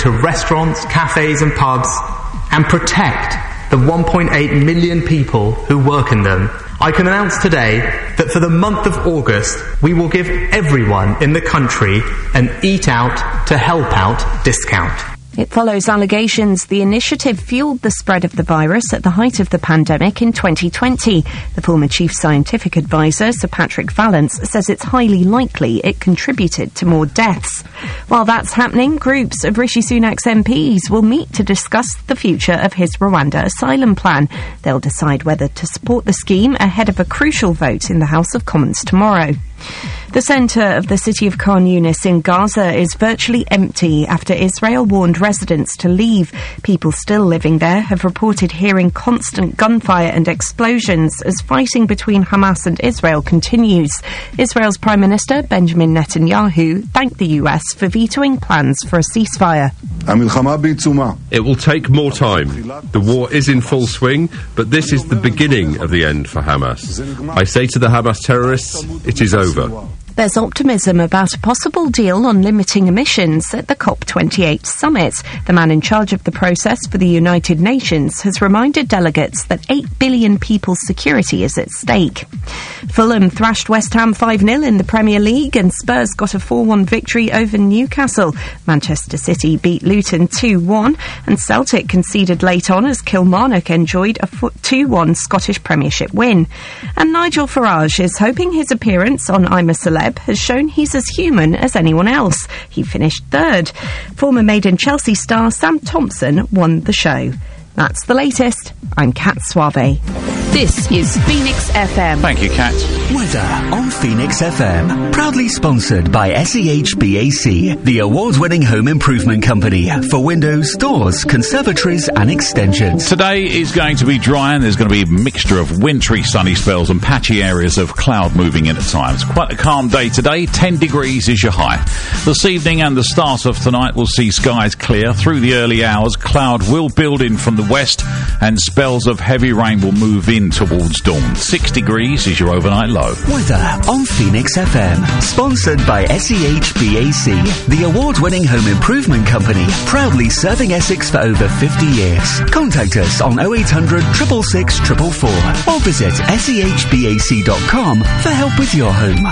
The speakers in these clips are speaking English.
to restaurants, cafes and pubs and protect the 1.8 million people who work in them, I can announce today that for the month of August, we will give everyone in the country an Eat Out to Help Out discount. It follows allegations the initiative fueled the spread of the virus at the height of the pandemic in 2020. The former chief scientific advisor, Sir Patrick Vallance, says it's highly likely it contributed to more deaths. While that's happening, groups of Rishi Sunak's MPs will meet to discuss the future of his Rwanda asylum plan. They'll decide whether to support the scheme ahead of a crucial vote in the House of Commons tomorrow. The centre of the city of Khan Yunis in Gaza is virtually empty after Israel warned residents to leave. People still living there have reported hearing constant gunfire and explosions as fighting between Hamas and Israel continues. Israel's Prime Minister Benjamin Netanyahu thanked the US for vetoing plans for a ceasefire. It will take more time. The war is in full swing, but this is the beginning of the end for Hamas. I say to the Hamas terrorists, it is over. There's optimism about a possible deal on limiting emissions at the COP28 summit. The man in charge of the process for the United Nations has reminded delegates that 8 billion people's security is at stake. Fulham thrashed West Ham 5-0 in the Premier League and Spurs got a 4-1 victory over Newcastle. Manchester City beat Luton 2-1 and Celtic conceded late on as Kilmarnock enjoyed a 2-1 Scottish Premiership win. And Nigel Farage is hoping his appearance on I'm a Celeb has shown he's as human as anyone else. He finished third. Former Made in Chelsea star Sam Thompson won the show. That's the latest. I'm Kat Suave. This is Phoenix FM. Thank you, Kat. Weather on Phoenix FM. Proudly sponsored by SEHBAC, the award-winning home improvement company for windows, doors, conservatories and extensions. Today is going to be dry and there's going to be a mixture of wintry sunny spells and patchy areas of cloud moving in at times. Quite a calm day today. 10 degrees is your high. This evening and the start of tonight will see skies clear. Through the early hours, cloud will build in from the west and spells of heavy rain will move in towards dawn. 6 degrees is your overnight low. Weather on Phoenix FM. Sponsored by SEHBAC, the award-winning home improvement company, proudly serving Essex for over 50 years. Contact us on 0800 666 444 or visit sehbac.com for help with your home.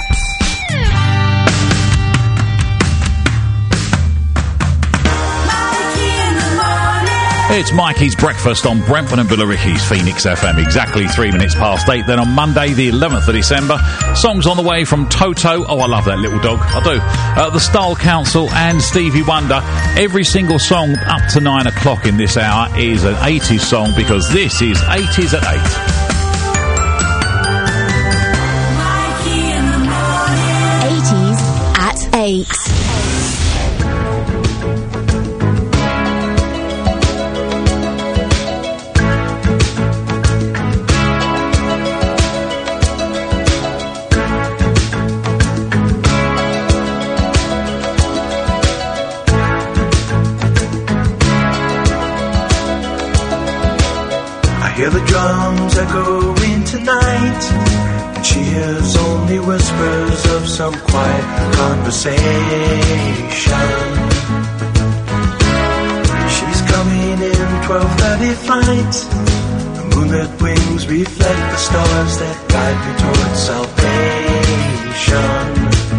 It's Mikey's Breakfast on Brentford and Billericay's Phoenix FM, exactly 3 minutes past 8. Then on Monday, the 11th of December, songs on the way from Toto. Oh, I love that little dog. I do. The Style Council and Stevie Wonder. Every single song up to 9 o'clock in this hour is an 80s song because this is 80s at 8. 80s at 8. Hear the drums echoing tonight, and she hears only whispers of some quiet conversation. She's coming in 12:30 flight. The moonlit wings reflect the stars that guide me towards salvation.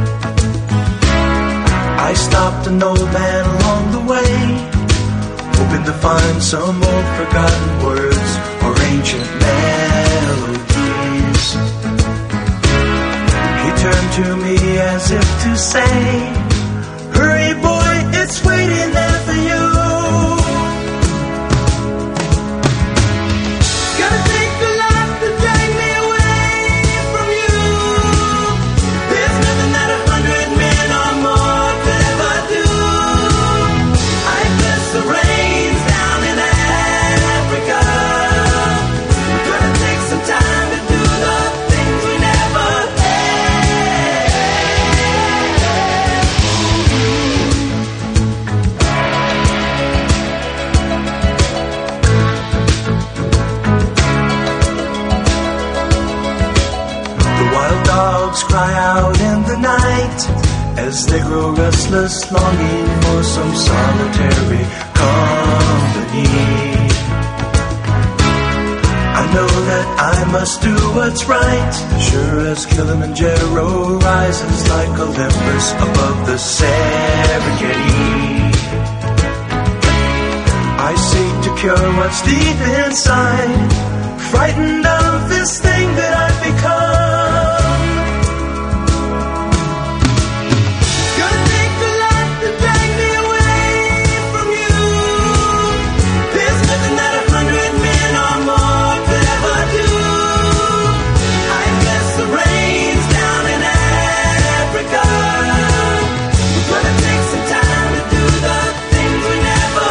I stopped an old man along the way, hoping to find some old forgotten words or ancient melodies. He turned to me as if to say, hurry boy, it's waiting there for you. Gotta take the life to drag me away from you. There's nothing that 100 men or more could ever do. I bless the rains down in Africa. We're gonna take some time to do the things we never The wild dogs cry out in the night as they grow restless, longing for some solitary must do what's right. Sure as Kilimanjaro rises like Olympus above the Serengeti. I seek to cure what's deep inside, frightened of this thing that I've become. Gonna take the light that drag me away from you. There's nothing that 100 men or more could ever do. I bless the rains down in Africa. We're gonna take some time to do the things we never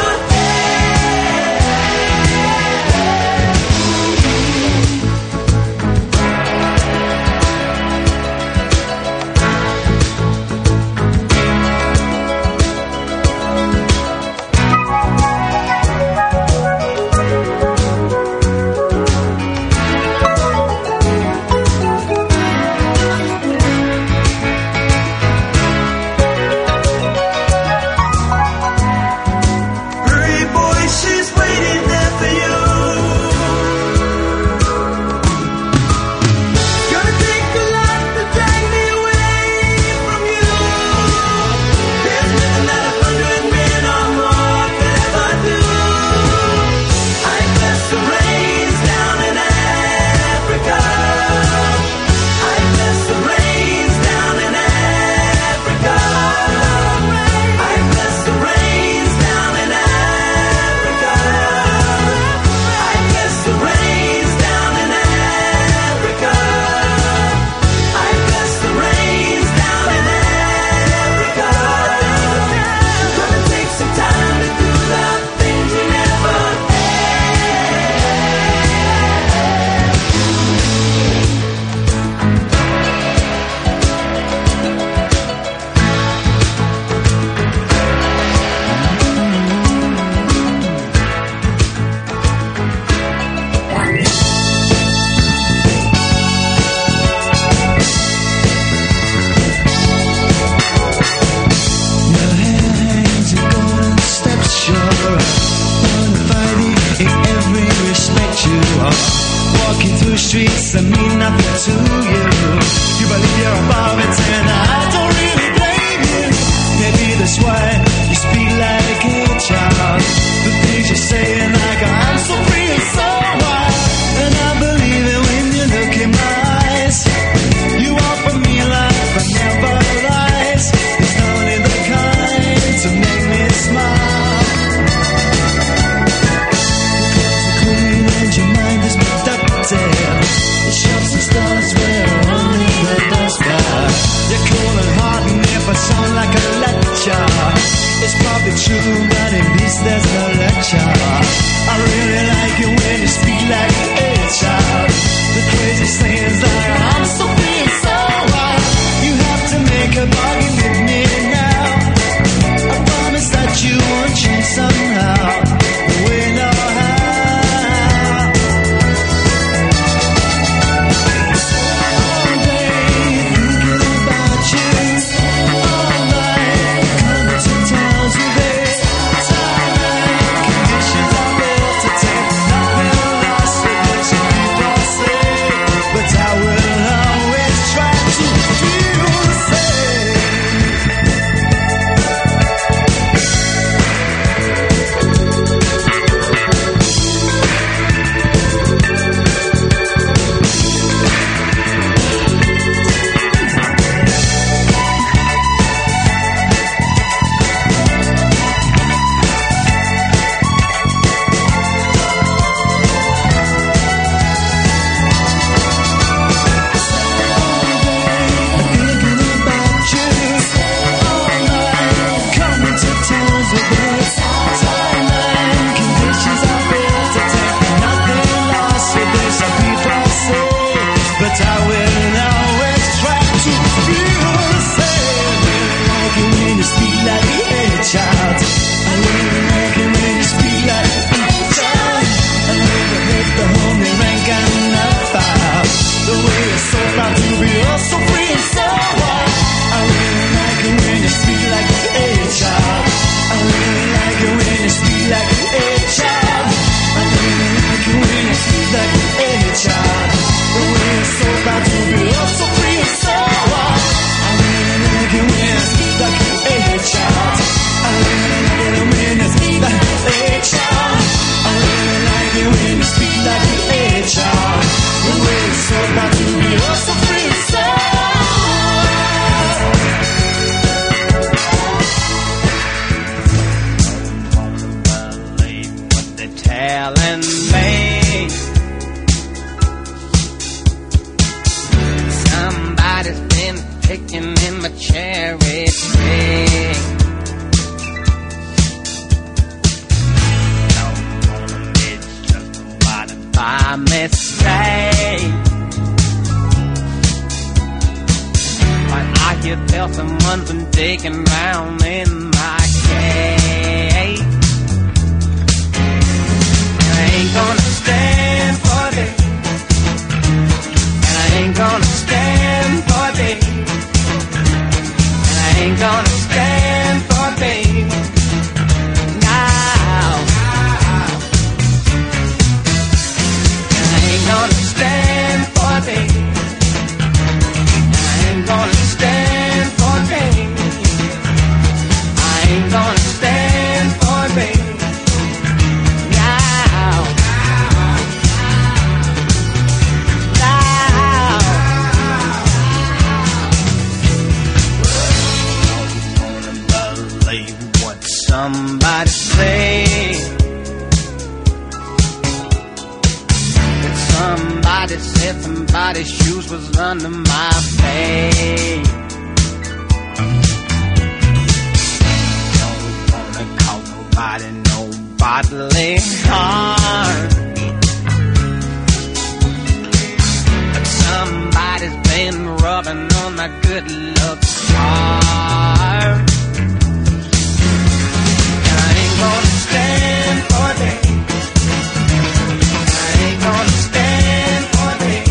streets that mean nothing to you. You believe you're above it and I don't really blame you. Maybe that's why you speak like a child. The things you say and I go, I'm so free and so wild. And I believe it when you look in my eyes. You offer me life but never lies. It's only the kind to make me smile. And your mind is productive. The shops and stores where only the dust flies. telling me somebody's been picking in my cherry tree. It's just what by mistake. But I can tell someone's been digging around in my cave. And I ain't gonna stand for this. And I ain't gonna stand for this. And I ain't gonna stand for this. Now. And I ain't gonna stand for this. And I ain't gonna stand for this. I ain't gonna stand for this. Now. Now. Don't wanna believe what somebody said. That somebody said somebody's shoes was under my bed. Don't wanna cause nobody no bodily harm. But somebody's been rubbing on my good luck charm. And I ain't gonna stand for this. I ain't gonna stand for this.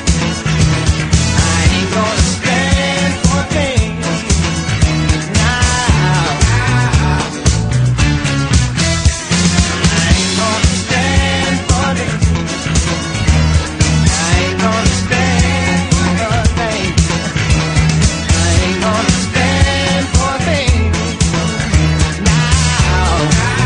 I ain't gonna stand for this. Now. I ain't gonna stand for this. I ain't gonna stand for this. I ain't gonna stand for this. Now.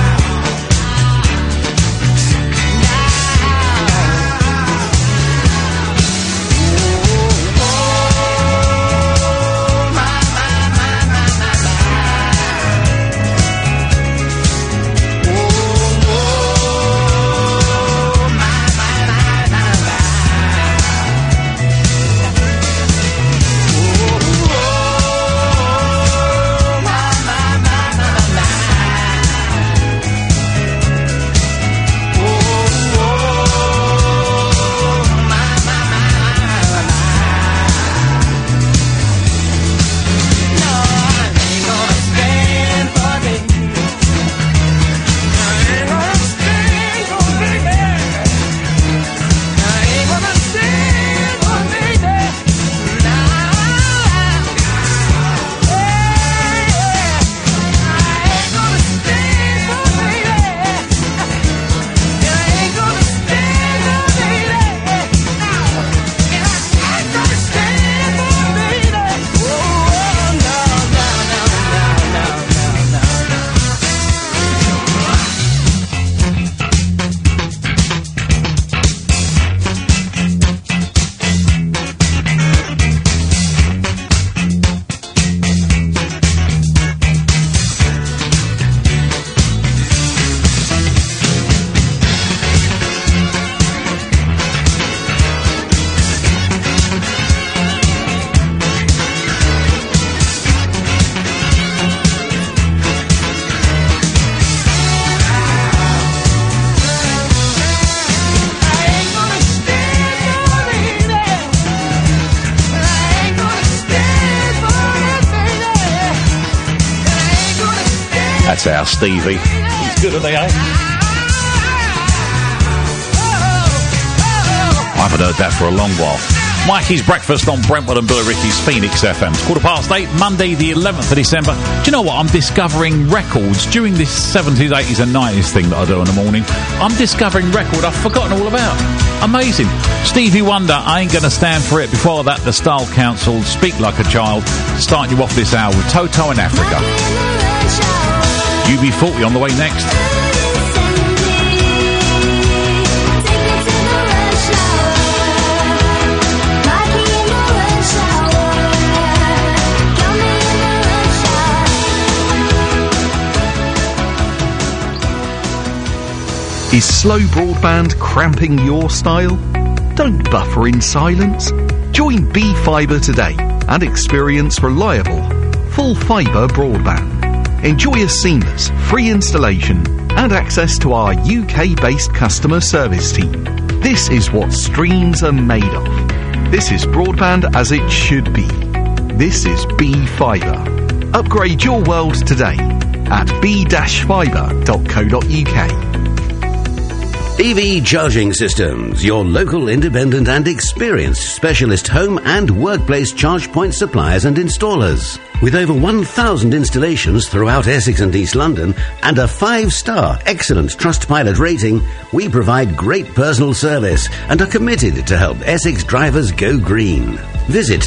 That's our Stevie. He's good at the eh? I haven't heard that for a long while. Mikey's Breakfast on Brentwood and Billericay's Phoenix FM. It's 8:15, Monday the 11th of December. Do you know what? I'm discovering records during this 70s, 80s and 90s thing that I do in the morning. I'm discovering record I've forgotten all about. Amazing. Stevie Wonder, I Ain't Gonna Stand For It. Before that, the Style Council, Speak Like a Child. Starting you off this hour with Toto in Africa. UB40 on the way next. Is slow broadband cramping your style? Don't buffer in silence. Join B Fibre today and experience reliable, full fibre broadband. Enjoy a seamless, free installation and access to our UK-based customer service team. This is what streams are made of. This is broadband as it should be. This is B Fibre. Upgrade your world today at b-fibre.co.uk. EV Charging Systems, your local independent and experienced specialist home and workplace charge point suppliers and installers. With over 1,000 installations throughout Essex and East London and a 5-star excellent Trustpilot rating, we provide great personal service and are committed to help Essex drivers go green. Visit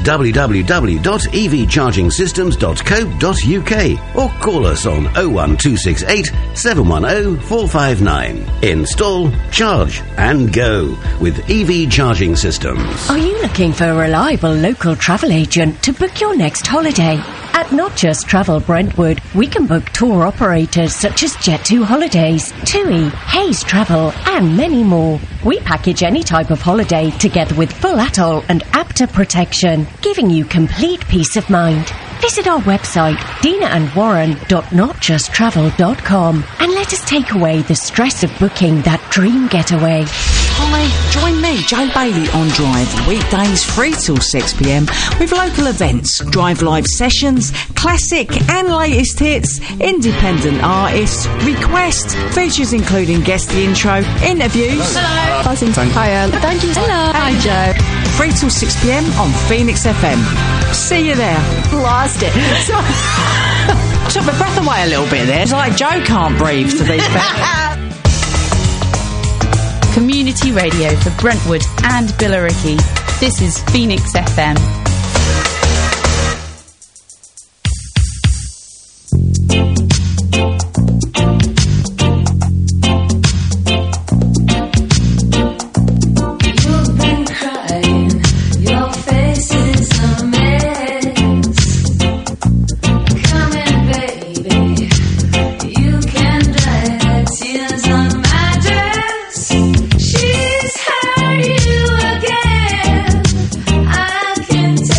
www.evchargingsystems.co.uk or call us on 01268 710 459. Install, charge and go with EV Charging Systems. Are you looking for a reliable local travel agent to book your next holiday? At Not Just Travel Brentwood, we can book tour operators such as Jet2 Holidays, TUI, Hayes Travel, and many more. We package any type of holiday together with full atoll and APTA protection, giving you complete peace of mind. Visit our website, dinaandwarren.notjusttravel.com, and let us take away the stress of booking that dream getaway. Hi, join me, Jo Bailey, on Drive, weekdays 3 till 6pm, with local events, Drive live sessions, classic and latest hits, independent artists, requests, features including guest the intro, interviews. Hello. Buzzing. Hiya. Thank you. Hello. Hi, Jo. 3 till 6pm on Phoenix FM. See you there. Lost it. Took my breath away a little bit there. It's like Joe can't breathe to these bits. Community radio for Brentwood and Billericay. This is Phoenix FM. She's heard you again. I can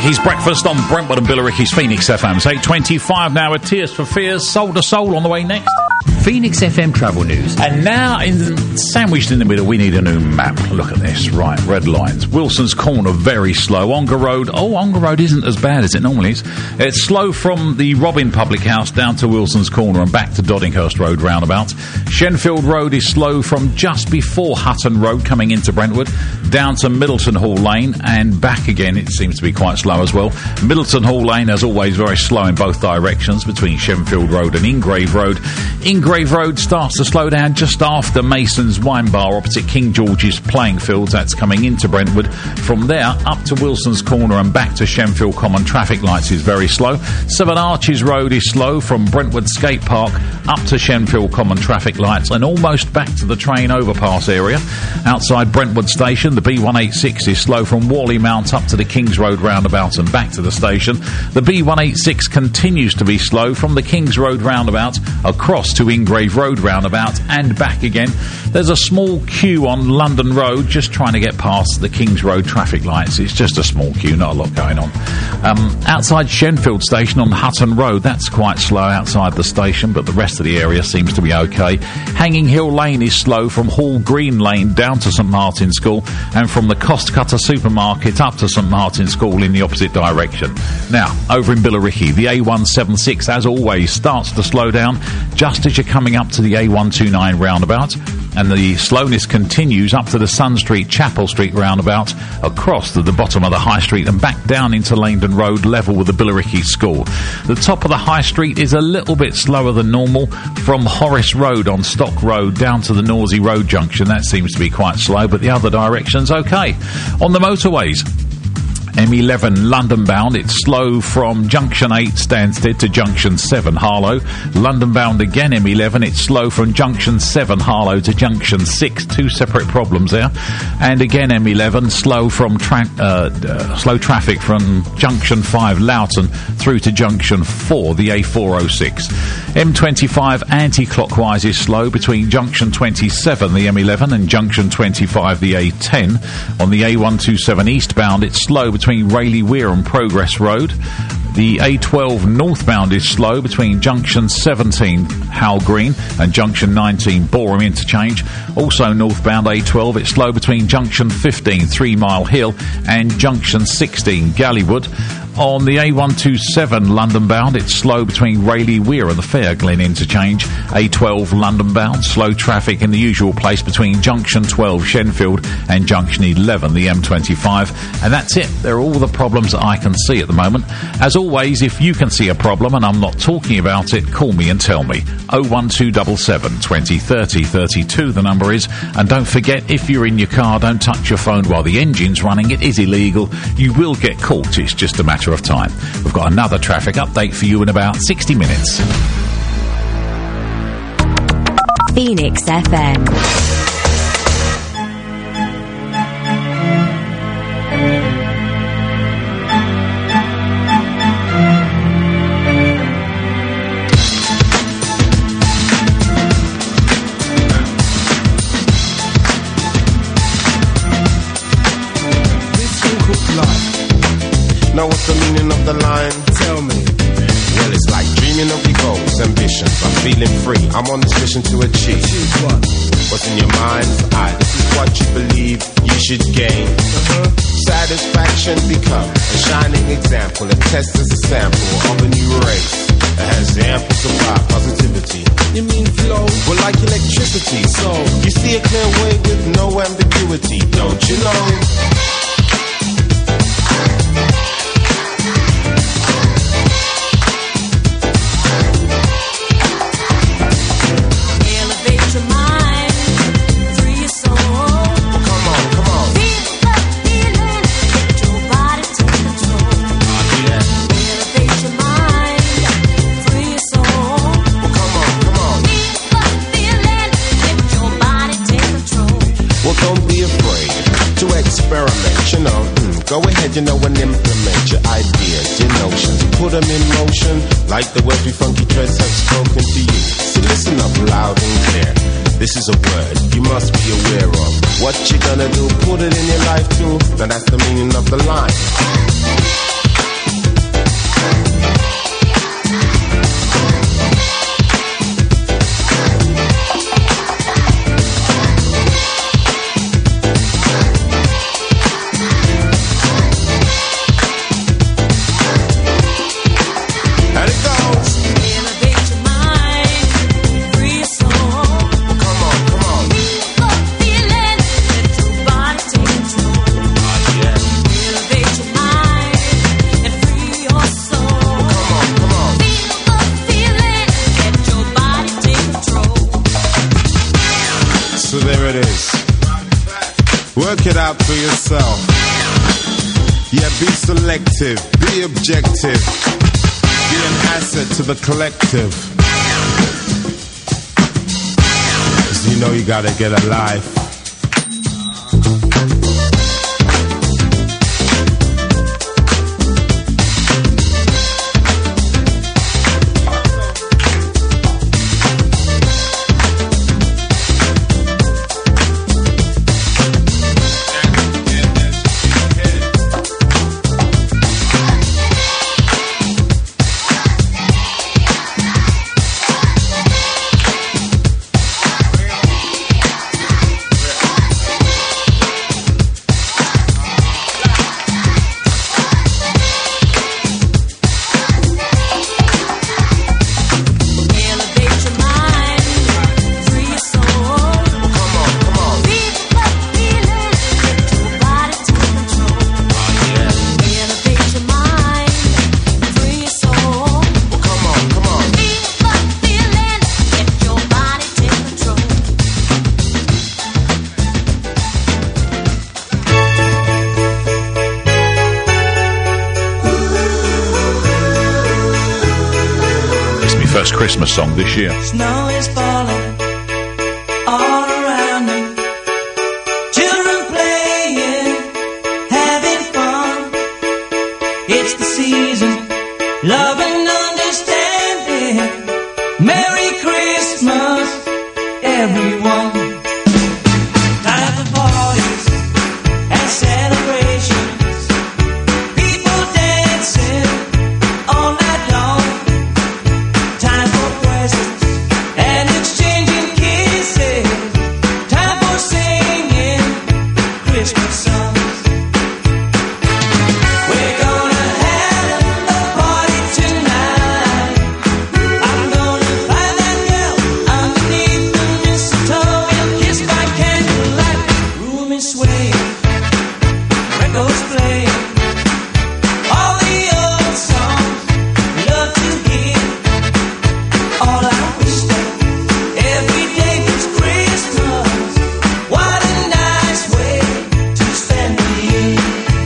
Billericay's Breakfast on Brentwood and Billericay's Phoenix FM. It's 8:25 now with Tears for Fears, Soul to Soul on the way next. Phoenix FM travel news. And now, sandwiched in the middle, we need a new map. Look at this. Right, red lines. Wilson's Corner, very slow. Ongar Road. Oh, Ongar Road isn't as bad as it normally is. It's slow from the Robin Public House down to Wilson's Corner and back to Doddinghurst Road roundabout. Shenfield Road is slow from just before Hutton Road coming into Brentwood down to Middleton Hall Lane and back again. It seems to be quite slow as well. Middleton Hall Lane, as always, very slow in both directions between Shenfield Road and Ingrave Road. Ingrave Road starts to slow down just after Mason's Wine Bar opposite King George's playing fields. That's coming into Brentwood. From there up to Wilson's Corner and back to Shenfield Common traffic lights is very slow. Seven Arches Road is slow from Brentwood Skate Park up to Shenfield Common traffic lights and almost back to the train overpass area. Outside Brentwood Station, the B186 is slow from Worley Mount up to the Kings Road roundabout and back to the station. The B186 continues to be slow from the Kings Road roundabout across to Ingrave Road roundabout and back again. There's a small queue on London Road just trying to get past the Kings Road traffic lights. It's just a small queue, not a lot going on. Outside Shenfield Station on Hutton Road, that's quite slow outside the station, but the rest of the area seems to be okay. Hanging Hill Lane is slow from Hall Green Lane down to St Martin's School and from the Cost Cutter Supermarket up to St Martin's School in the opposite direction. Now, over in Billericay, the A176, as always, starts to slow down just as you're coming up to the A129 roundabout, and the slowness continues up to the Sun Street, Chapel Street roundabout, across to the bottom of the High Street and back down into Langdon Road, level with the Billericay School. The top of the High Street is a little bit slower than normal from Horace Road on Stock Road down to the Norsey Road junction. That seems to be quite slow, but the other direction's okay. On the motorways, M11 London bound, it's slow from Junction 8 Stansted to Junction 7 Harlow. London bound again M11, it's slow from Junction 7 Harlow to Junction 6, two separate problems there. And again M11 slow from slow traffic from Junction 5 Loughton through to Junction 4, the A406. M25 anti-clockwise is slow between Junction 27, the M11, and Junction 25, the A10. On the A127 eastbound, it's slow between Rayleigh Weir and Progress Road. The A12 northbound is slow between Junction 17 Howell Green and Junction 19 Boreham Interchange. Also northbound A12, it's slow between Junction 15 3 Mile Hill and Junction 16 Gallywood. On the A127 London bound, it's slow between Rayleigh Weir and the Fair Glen Interchange. A12 London bound, slow traffic in the usual place between Junction 12 Shenfield and Junction 11, the M25. And that's it. They're all the problems that I can see at the moment. As always, if you can see a problem and I'm not talking about it, call me and tell me. 01277 20 30 32 the number is. And don't forget, if you're in your car, don't touch your phone while the engine's running. It is illegal. You will get caught. It's just a matter of time. We've got another traffic update for you in about 60 minutes. Phoenix FM. Now what's the meaning of the line? Tell me. Well, it's like dreaming of your goals, ambitions. I'm feeling free. I'm on this mission to achieve. What? What's in your mind? This is what you believe you should gain. Satisfaction become a shining example. A test is a sample of a new race that has ample supply positivity. You mean flow? Well, like electricity. So you see a clear way with no ambiguity, don't you know? Go ahead, and implement your ideas, your notions. Put them in motion, like the words we funky dreads have spoken to you. So listen up loud and clear. This is a word you must be aware of. What you gonna do, put it in your life too. Now that's the meaning of the line. So there it is. Work it out for yourself. Yeah, be selective, be objective, be an asset to the collective. 'Cause you know you gotta get a life. Christmas song this year. Snow is falling all around me. Children playing, having fun. It's the season, love and understanding. Merry Christmas, everyone. Time for parties and celebrations. People dancing all night long. Time for presents and exchanging kisses. Time for singing Christmas songs. We're gonna have a party tonight. I'm gonna find that girl underneath the mistletoe and kiss by candlelight. Room is swaying, records playing. All the old songs we love to hear. All I wish that every day was Christmas. What a nice way to spend the year.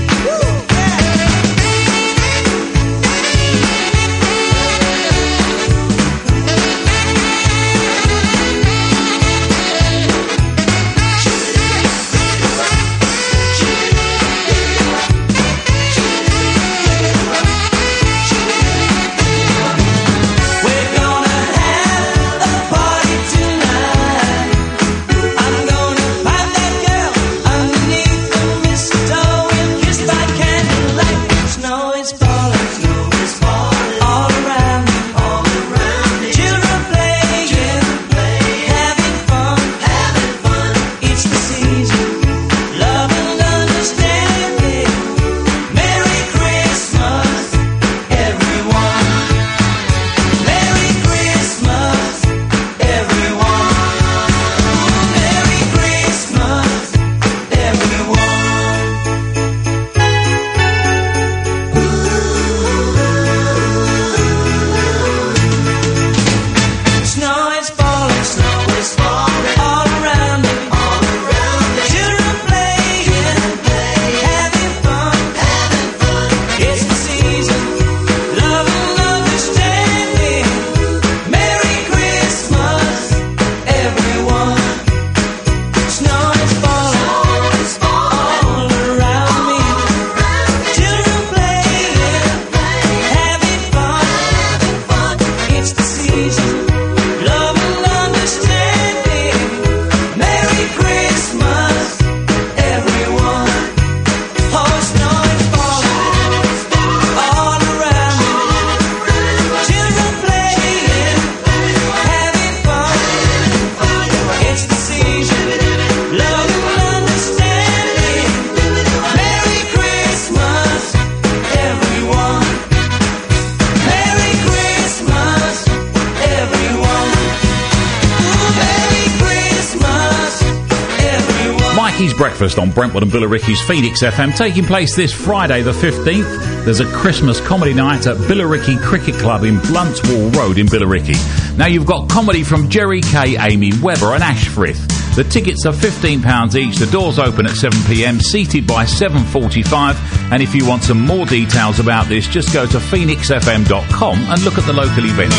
We're gonna have a party tonight. I'm gonna find that girl underneath the mistletoe and kiss by candlelight. Snow is falling all around me. Children playing, having fun. It's the season, love and understanding. Merry Christmas, everyone. Merry Christmas, everyone. Merry Christmas, everyone. Snow is falling all around me. Children playing, having fun. It's the season, love and understanding. Merry Christmas, everyone. Snow is falling all around me. Children playing, having fun. It's the season, love and understanding. Merry Christmas, everyone. Oh, snow is falling all around me. Children playing, having fun. It's the season, love and understanding. Merry Christmas, everyone. Merry Christmas, everyone. Merry Christmas, everyone. Mikey's Breakfast on Brentwood and Billericay's Phoenix FM, taking place this Friday the 15th. There's a Christmas comedy night at Billericay Cricket Club in Bluntswall Road in Billericay. Now you've got comedy from Jerry Kay, Amy Webber and Ash Frith. The tickets are £15 each. The doors open at 7 p.m, seated by 7:45. And if you want some more details about this, just go to phoenixfm.com and look at the local event.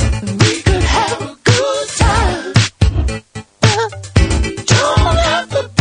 Don't have to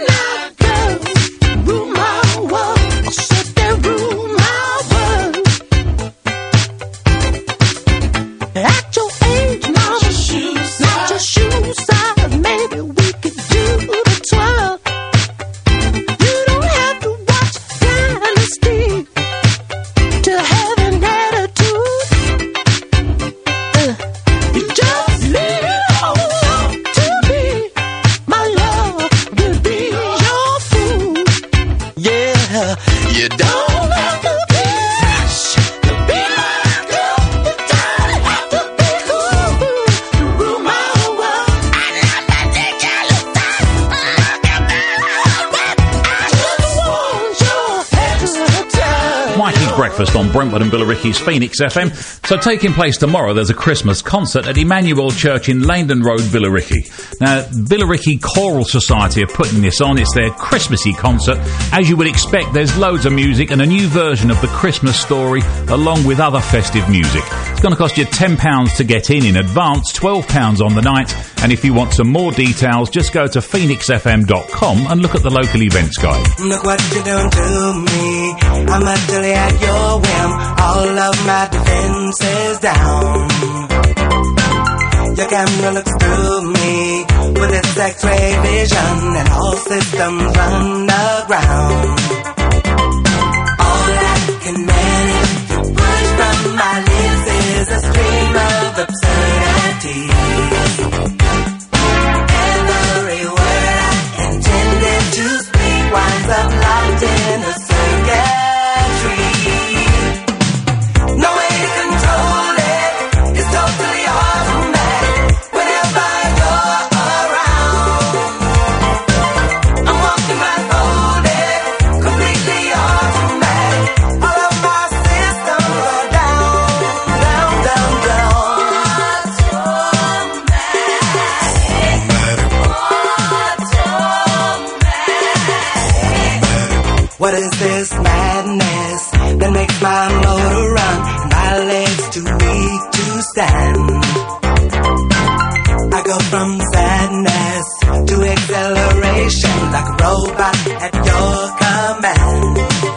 Breakfast on Brentwood and Billericay's Phoenix FM. So taking place tomorrow, there's a Christmas concert at Emmanuel Church in Langdon Road, Billericay. Now, Billericay Choral Society are putting this on. It's their Christmassy concert. As you would expect, there's loads of music and a new version of the Christmas story along with other festive music. It's going to cost you £10 to get in advance, £12 on the night. And if you want some more details, just go to phoenixfm.com and look at the local events guide. Look what you done to me. I'm utterly at your whim. All of my defenses down. Your camera looks through me with its X-ray vision, and all systems run aground. All I can manage to push from my lips is a stream of absurdity. Every word I intended to speak winds up locked in a circuitry. No way to control it. It's totally automatic. Whenever you're around, I'm walking blindfolded, completely automatic. All of my systems are down, down, down, down. What is this madness that makes my motor run and my legs too weak to stand? I go from sadness to acceleration like a robot at your command.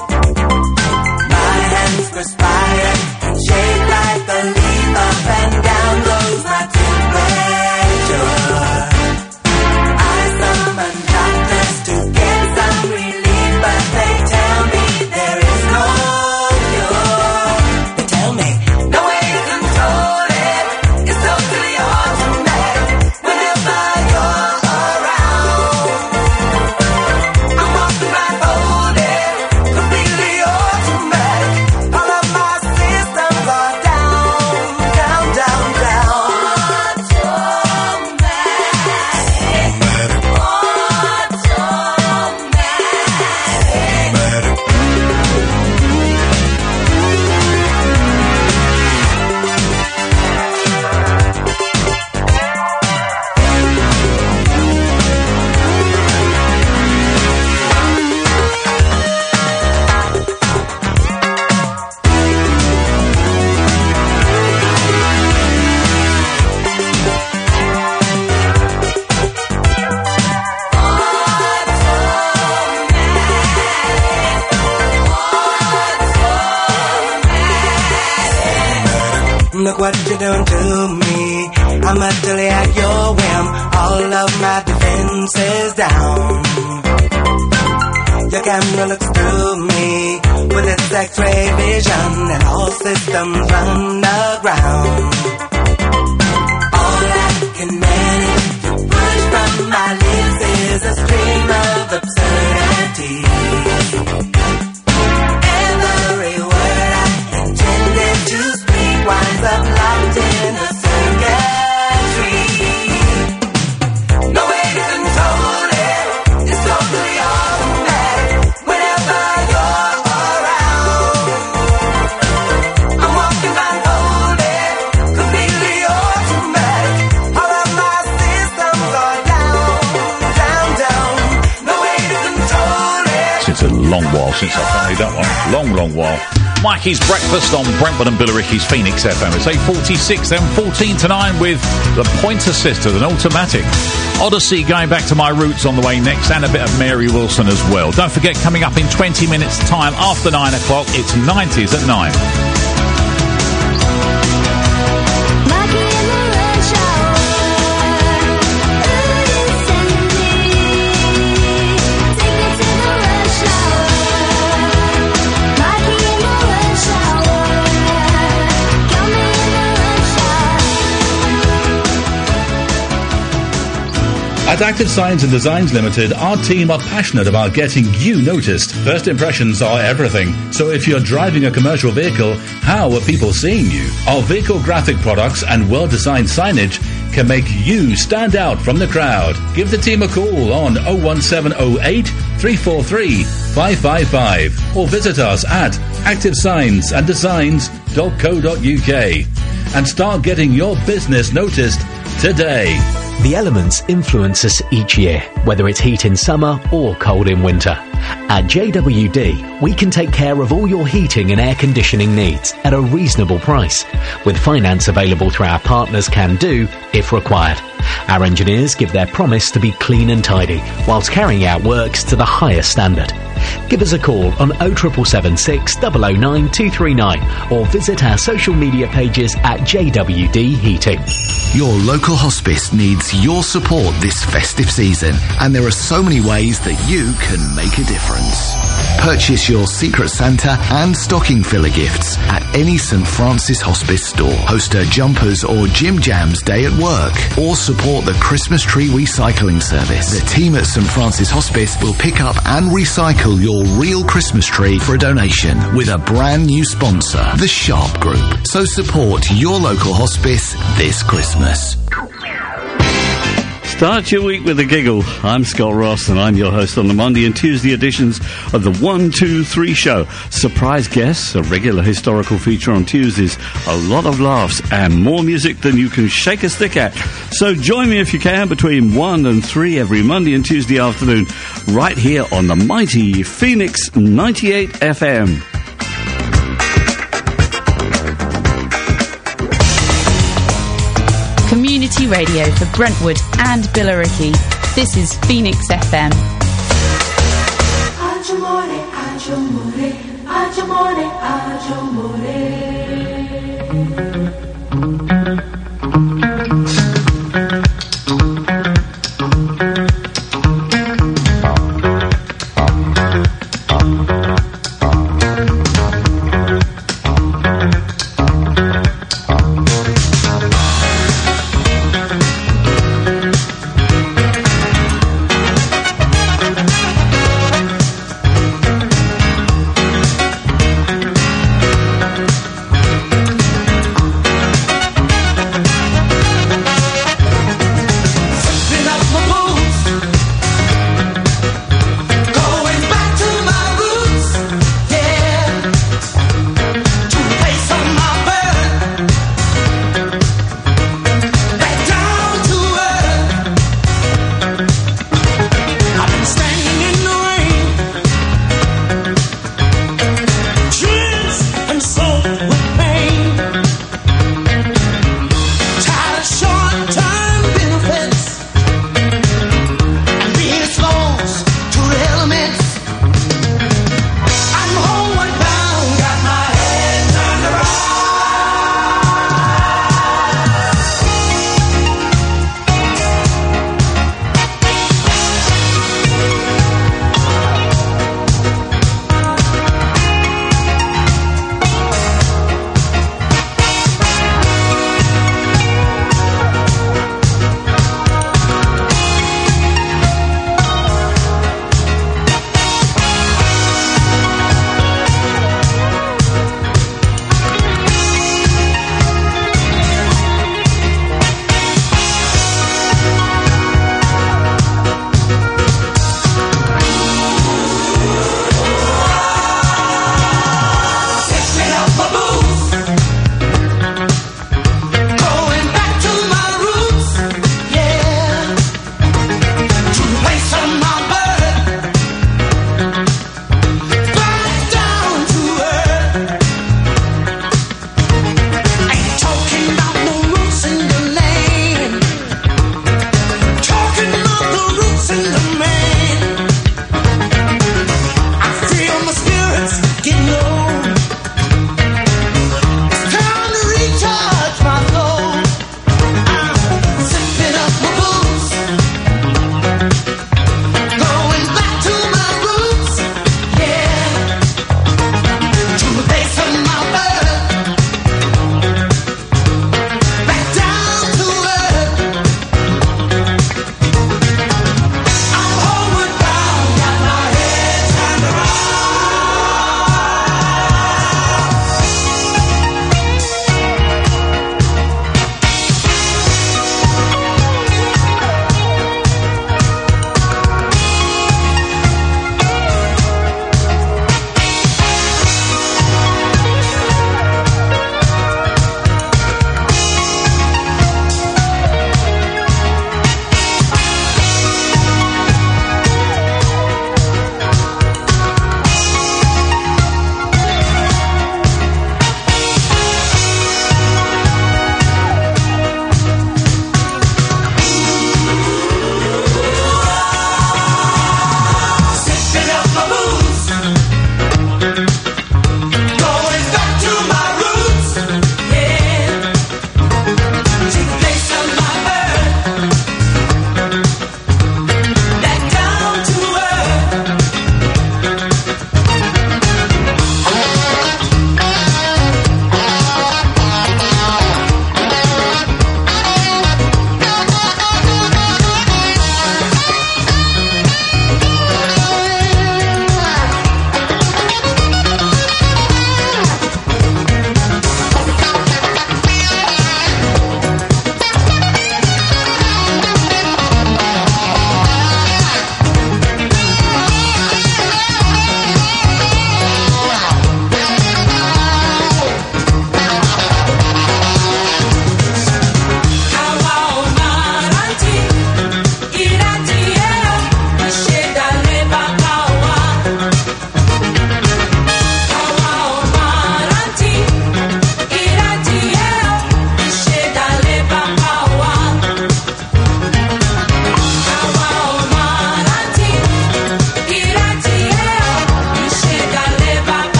My hands perspire and shake like the leaf up and down goes my temperature. I summon doctors to get some relief, but they tell me there is no cure. They tell me no way to control it. It's totally automatic. Whenever you're around, I'm walking blindfolded, completely automatic. All of my systems are down, down, down, down. Look what you done to me. I'm utterly at your whim. All of my defenses down. Your camera looks through me with its X-ray vision, and all systems run aground. All I can manage to push from my lips is a stream of absurdity. Every word I intended to speak winds up locked in a circuitry. No way to control it. It's totally automatic. Whenever you're around, I'm walking blindfolded, completely automatic. All of my systems are down, down, down. No way to control it. It's a long while since I played that one. Long while. Mikey's Breakfast on Brentwood and Billericay's Phoenix FM. It's 8:46, then 14 to 9 with the Pointer Sisters, an automatic. Odyssey, going back to my roots on the way next, and a bit of Mary Wilson as well. Don't forget, coming up in 20 minutes' time after 9 o'clock, it's 90s at 9. At Active Science and Designs Limited, our team are passionate about getting you noticed. First impressions are everything. So if you're driving a commercial vehicle, how are people seeing you? Our vehicle graphic products and well-designed signage can make you stand out from the crowd. Give the team a call on 01708 343 555 or visit us at activescienceanddesigns.co.uk and start getting your business noticed today. The elements influence us each year, whether it's heat in summer or cold in winter. At JWD, we can take care of all your heating and air conditioning needs at a reasonable price, with finance available through our partners Can Do if required. Our engineers give their promise to be clean and tidy, whilst carrying out works to the highest standard. Give us a call on 07776 009 239 or visit our social media pages at JWD Heating. Your local hospice needs your support this festive season, and there are so many ways that you can make a difference. Purchase your Secret Santa and stocking filler gifts at any St Francis Hospice store. Host a Jumpers or Jim Jams day at work, or support the Christmas tree recycling service. The team at St Francis Hospice will pick up and recycle your real Christmas tree for a donation with a brand new sponsor, the Sharp Group. So support your local hospice this Christmas. Start your week with a giggle. I'm Scott Ross, and I'm your host on the Monday and Tuesday editions of the 1, 2, 3 show. Surprise guests, a regular historical feature on Tuesdays, a lot of laughs, and more music than you can shake a stick at. So join me if you can between 1 and 3 every Monday and Tuesday afternoon, right here on the mighty Phoenix 98 FM. Community radio for Brentwood and Billericay. This is Phoenix FM. Ajamore, ajamore, ajamore, ajamore.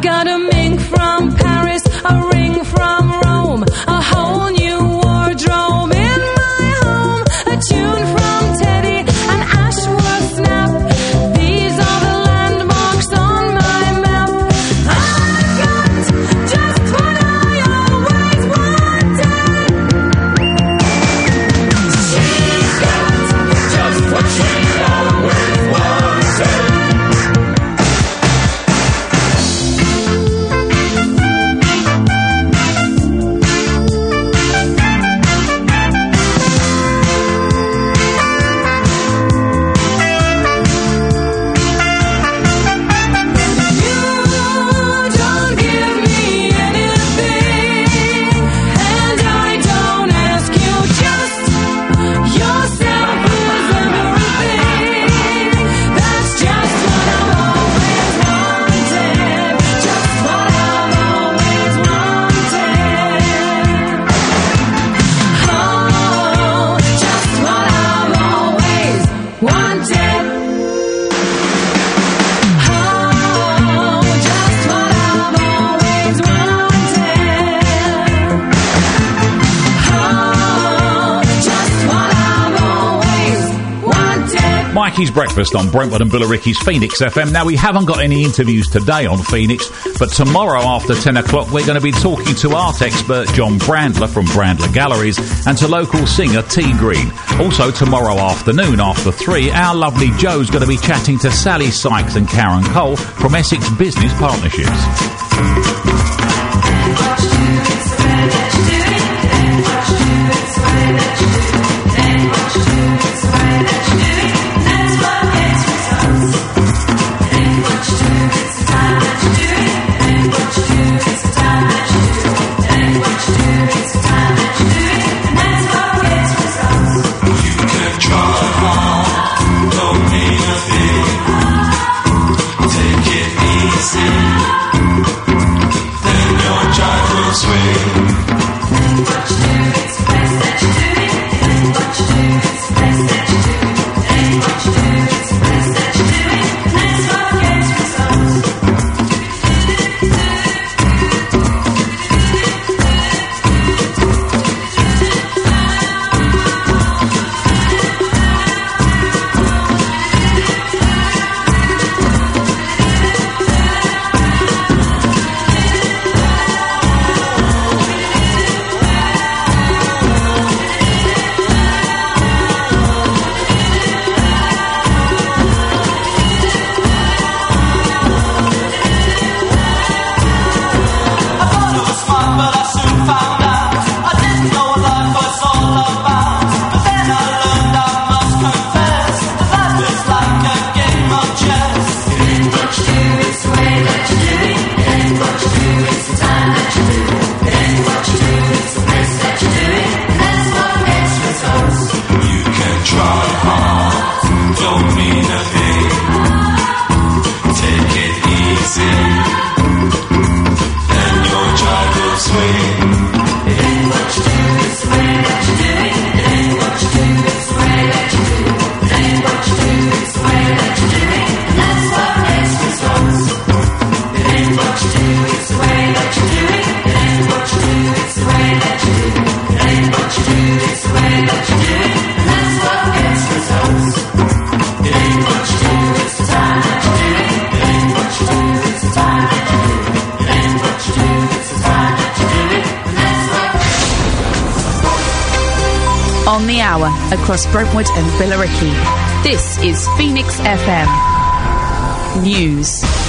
got a mink from Paris, a ring from Rome, a whole new wardrobe in my home, a tune from Teddy, an Ashworth snap. These are the landmarks on my map. I've got just what I always wanted. She's got just what she always wanted. Mikey's Breakfast on Brentwood and Billericay's Phoenix FM. Now, we haven't got any interviews today on Phoenix, but tomorrow after 10 o'clock we're going to be talking to art expert John Brandler from Brandler Galleries and to local singer T Green. Also tomorrow afternoon after 3, our lovely Joe's going to be chatting to Sally Sykes and Karen Cole from Essex Business Partnerships. On the hour, across Brentwood and Billericay. This is Phoenix FM News.